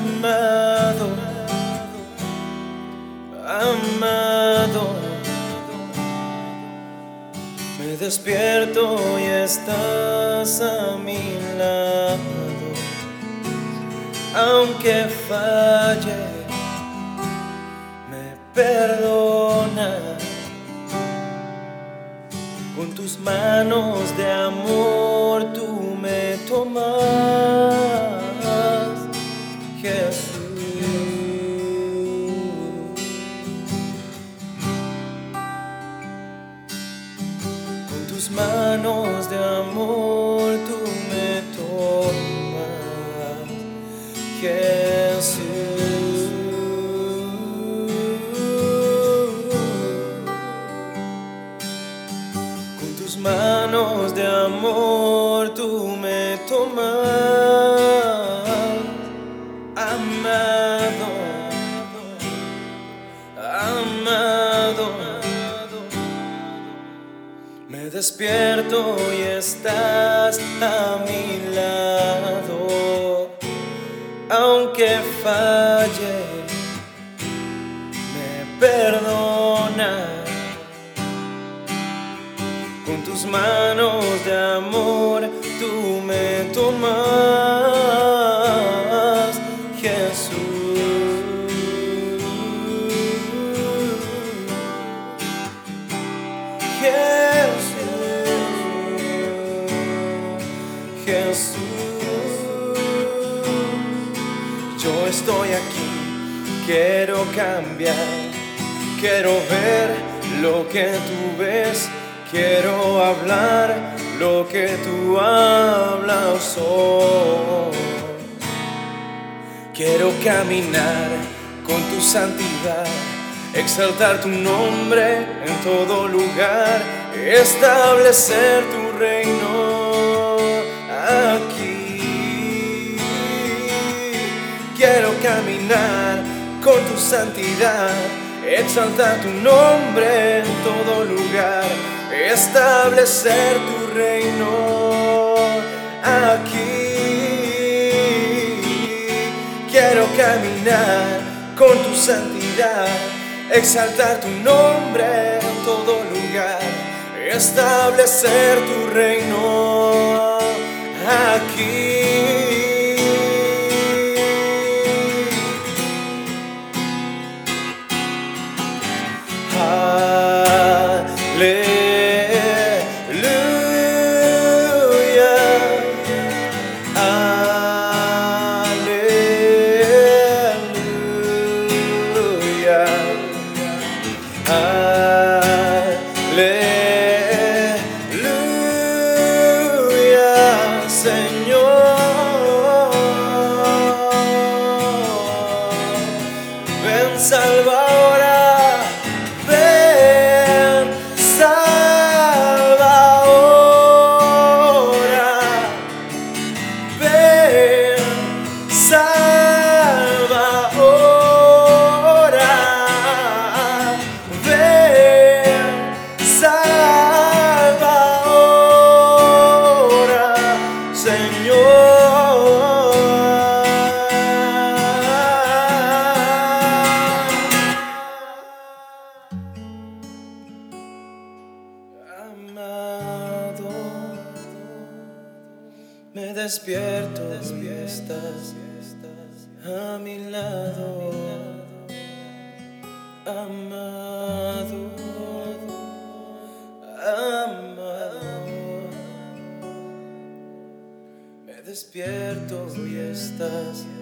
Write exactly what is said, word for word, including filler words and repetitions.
amado, amado. Me despierto y estás a mi lado. Aunque falle, me perdona. Con tus manos de amor tú me tomas, Jesús. Con tus manos de amor tú me tomas, Jesús. Con tus manos de amor tú me tomas, amado, amado. Me despierto y estás a mi lado. Aunque falle, me perdona. Con tus manos de amor tú me tomas, Jesús. Jesús, Jesús. Yo estoy aquí, quiero cambiar, quiero ver lo que tú ves. Quiero hablar lo que tú hablas hoy. Quiero caminar con tu santidad, exaltar tu nombre en todo lugar, establecer tu reino aquí. Quiero caminar con tu santidad, exaltar tu nombre en todo lugar, establecer tu reino aquí. Quiero caminar con tu santidad, exaltar tu nombre en todo lugar, establecer tu reino aquí. Aleluya, Señor. Ven, salva ahora, ven, salva ahora, ven, salva ahora, ven, salva ahora, Señor. Amado, me despierto y estás a mi lado. Amado, amado, me despierto y estás